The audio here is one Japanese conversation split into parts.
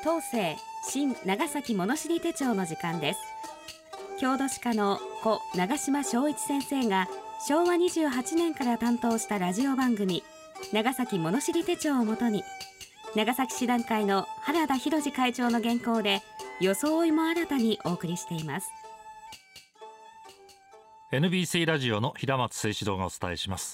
当世新長崎物知り手帳の時間です。郷土史家の故長島昭一先生が昭和28年から担当したラジオ番組長崎物知り手帳をもとに、長崎市団会の原田博会長の原稿で装いも新たにお送りしています。 NBC ラジオの平松誠一郎がお伝えします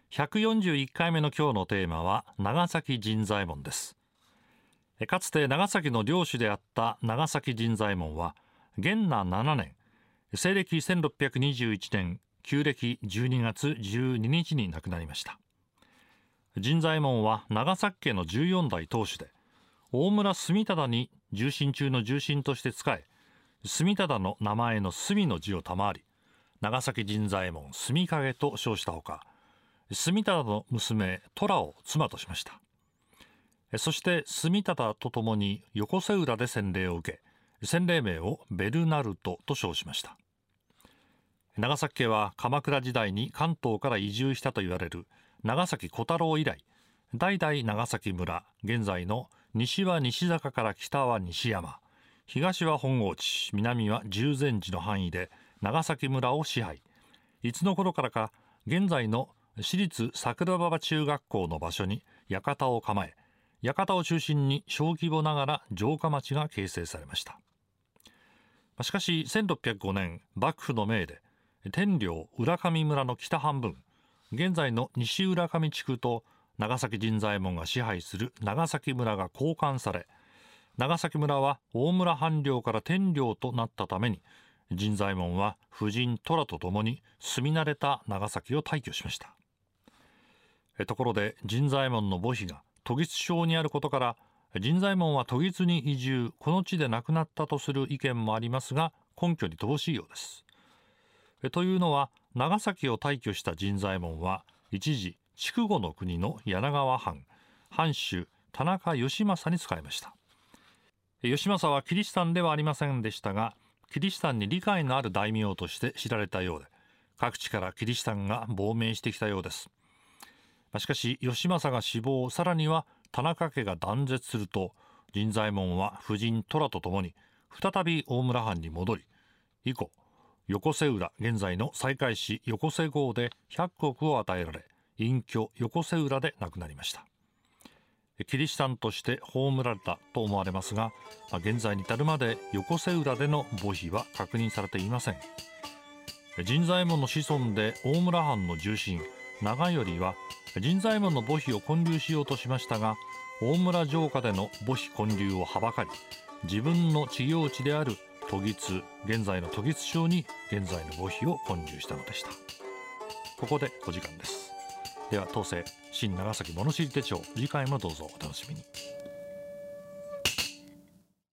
。141回目の今日のテーマは長崎神左衛門です。かつて長崎の領主であった長崎神左衛門は元和7年、西暦1621年旧暦12月12日に亡くなりました。神左衛門は長崎家の14代当主で、大村住忠に重臣中の重臣として仕え、住忠の名前の住の字を賜り、長崎神左衛門住影と称したほか、住忠の娘虎を妻としました。そして住忠とともに横瀬浦で洗礼を受け、洗礼名をベルナルトと称しました。長崎家は鎌倉時代に関東から移住したと言われる長崎小太郎以来、代々長崎村、現在の西は西坂から北は西山、東は本河内、南は十全寺の範囲で長崎村を支配。いつの頃からか現在の私立桜馬場中学校の場所に館を構え、館を中心に小規模ながら城下町が形成されました。しかし1605年、幕府の命で天領浦上村の北半分、現在の西浦上地区と長崎神左衛門が支配する長崎村が交換され、長崎村は大村藩領から天領となったために、神左衛門は夫人虎とともに住み慣れた長崎を退去しました。ところで神左衛門の墓碑が渡月町にあることから、神左衛門は渡月に移住、この地で亡くなったとする意見もありますが、根拠に乏しいようです。というのは、長崎を退去した神左衛門は一時筑後の国の柳川藩藩主田中義政に仕えました。義政はキリシタンではありませんでしたが、キリシタンに理解のある大名として知られたようで、各地からキリシタンが亡命してきたようです。しかし義政が死亡、さらには田中家が断絶すると、神左衛門は夫人虎とともに再び大村藩に戻り、以降横瀬浦、現在の西海市横瀬郷で100石を与えられ、隠居横瀬浦で亡くなりました。キリシタンとして葬られたと思われますが、現在に至るまで横瀬浦での墓碑は確認されていません。神左衛門の子孫で大村藩の重臣長頼は神左衛門の墓碑を建立しようとしましたが、大村城下での墓碑建立をはばかり、自分の地業地である渡月、現在の渡月町に現在の墓碑を建立したのでした。ここでお時間です。では当世新長崎物知り手帳、次回もどうぞお楽しみに。